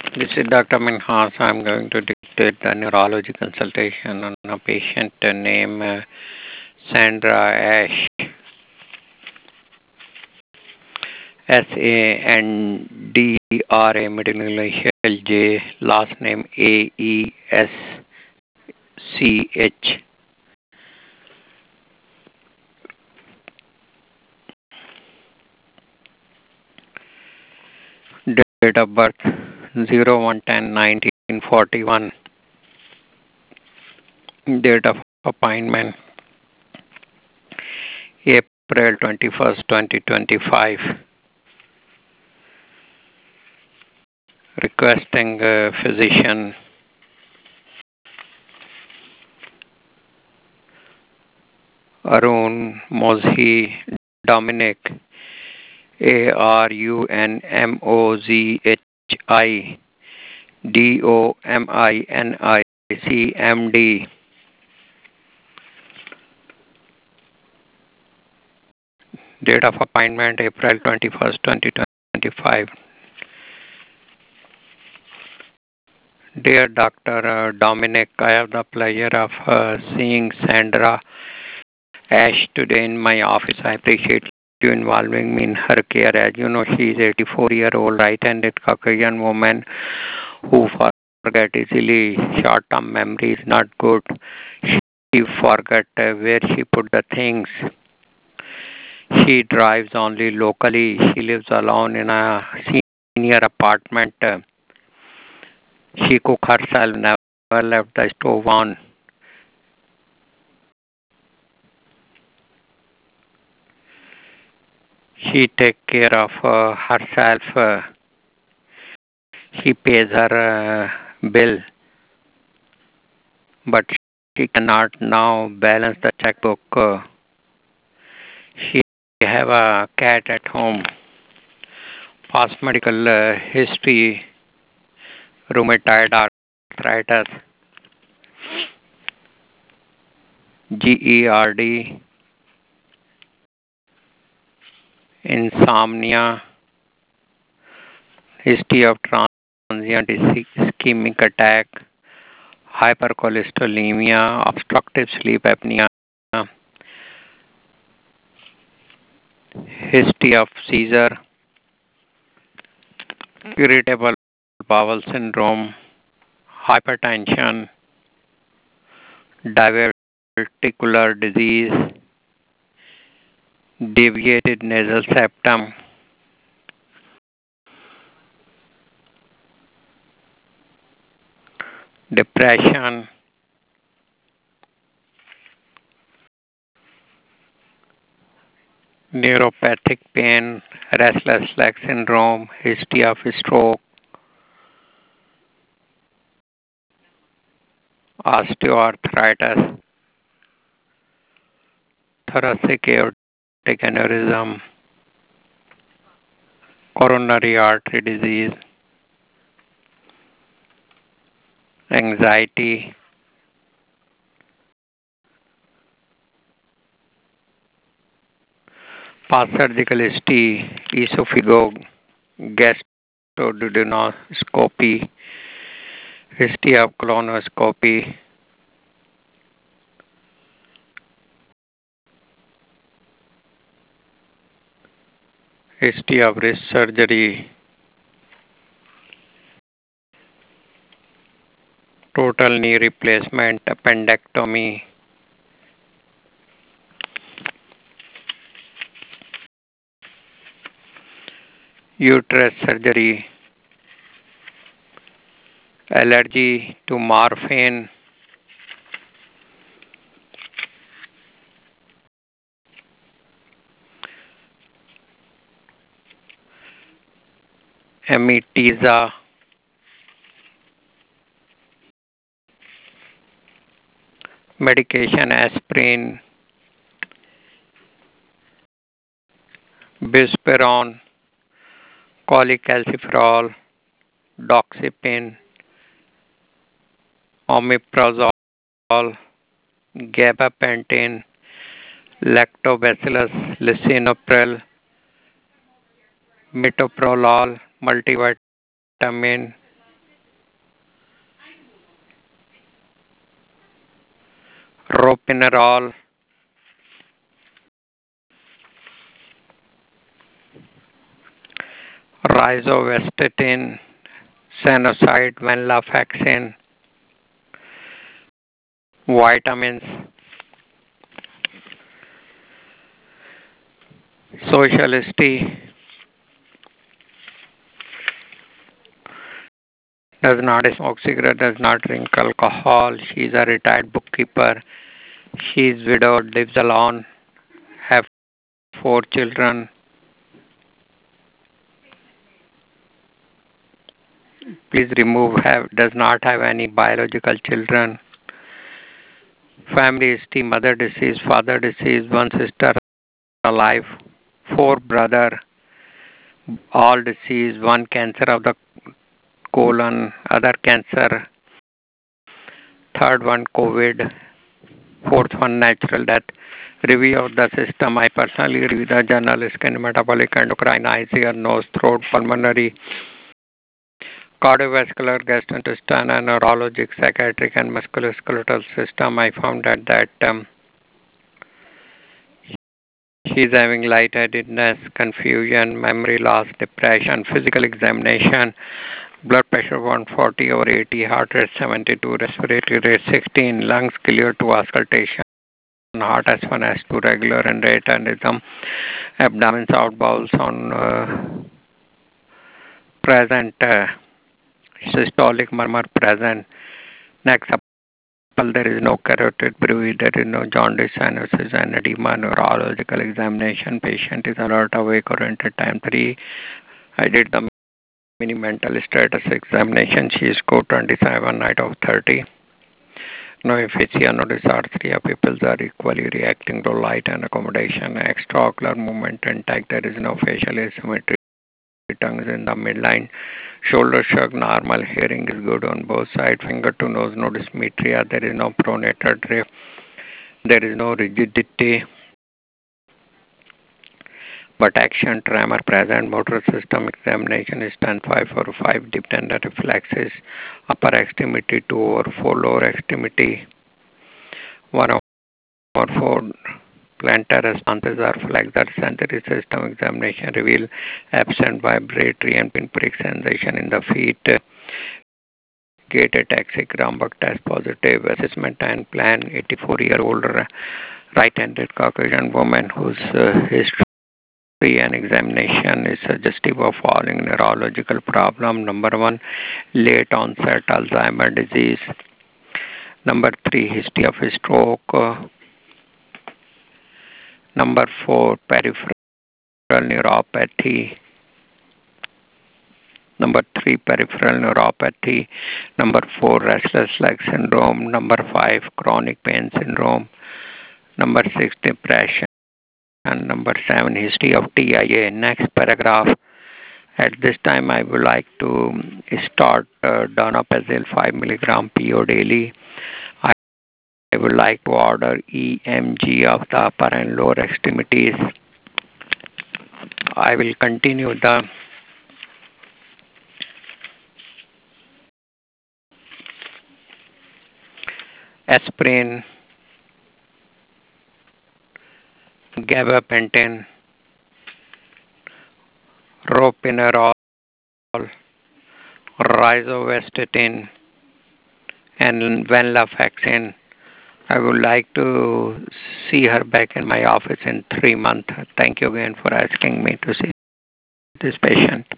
This is Dr. Minhas. I'm going to dictate the neurology consultation on a patient named Sandra Ash, Sandra, middle initial J, last name Aesch. Date of birth 01/10/1941. Date of appointment April 21st, 2025. Requesting physician Arun Mozhi Dominic ARUNMOZHI Date of appointment April 21st, 2025. Dear Dr. Dominic, I have the pleasure of seeing Sandra Ash today in my office. I appreciate you involving me in her care. As you know, she is 84-year-old right-handed Caucasian woman who forget easily. Short-term memory is not good. She forgot where she put the things. She drives only locally. She lives alone in a senior apartment. She cook herself, never left the stove on. She take care of herself. She pays her bill, but she cannot now balance the checkbook. She have a cat at home. Past medical history, rheumatoid arthritis, GERD, insomnia, history of transient ischemic attack, hypercholesterolemia, obstructive sleep apnea, history of seizure, irritable bowel syndrome, hypertension, diverticular disease, deviated nasal septum, depression, neuropathic pain, restless leg syndrome, history of stroke, osteoarthritis, thoracic aortic aneurysm, coronary artery disease, anxiety, past surgical history, esophageal gastroduodenoscopy, history of colonoscopy, history of wrist surgery, total knee replacement, appendectomy, uterus surgery, allergy to morphine, amitiza, medication aspirin, buspirone, cholecalciferol, doxepin, omeprazole, gabapentin, lactobacillus lisinopril, metoprolol, multivitamin, Ropeneol, rizovastatin, Senocide, venlafaxine, vitamins, sociality, does not smoke cigarette, does not drink alcohol. She is a retired bookkeeper. She is widowed, lives alone, have 4 children. Please remove have does not have any biological children. Family history: mother deceased, father deceased, one sister alive, four brother all deceased, one cancer of the colon, other cancer, third one COVID, fourth one natural death. Review of the system. I personally review the journal skin, metabolic, endocrine, eyes, ear, nose, throat, pulmonary, cardiovascular, gastrointestinal, neurologic, psychiatric, and musculoskeletal system. I found that she is having lightheadedness, confusion, memory loss, depression, physical examination, blood pressure 140 over 80, heart rate 72, respiratory rate 16, lungs clear to auscultation, heart S1, S2 regular and rate and rhythm, abdomen out, bowel sound present, systolic murmur present, neck supple, there is no carotid bruit, there is no jaundice, cyanosis, and edema, neurological examination, patient is alert, awake, oriented, time 3. I did the mini mental status examination. She scored 27 out of 30. No aphasia, no dysarthria. Pupils are equally reacting to light and accommodation. Extraocular movement intact. There is no facial asymmetry. Tongue is in the midline. Shoulder shrug normal. Hearing is good on both sides. Finger to nose, no dysmetria. There is no pronator drift. There is no rigidity, but action tremor present. Motor system examination is 10-5 deep tender reflexes. Upper extremity 2/4, lower extremity 1/4. Plantar responses are flexor. Sensory system examination reveal absent vibratory and pinprick sensation in the feet. Gated taxigram test positive. Assessment and plan: 84-year-old right-handed Caucasian woman whose history and examination is suggestive of following neurological problem. Number 1, late onset Alzheimer disease. Number 3, history of stroke. Number 4, peripheral neuropathy. Number 3, peripheral neuropathy. Number 4, restless leg syndrome. Number 5, chronic pain syndrome. Number 6, depression. And number 7, history of TIA. Next paragraph. At this time, I would like to start donepezil 5 milligram PO daily. I would like to order EMG of the upper and lower extremities. I will continue the aspirin, gabapentin, ropinirole, rizovastatin, and venlafaxine. I would like to see her back in my office in 3 months. Thank you again for asking me to see this patient.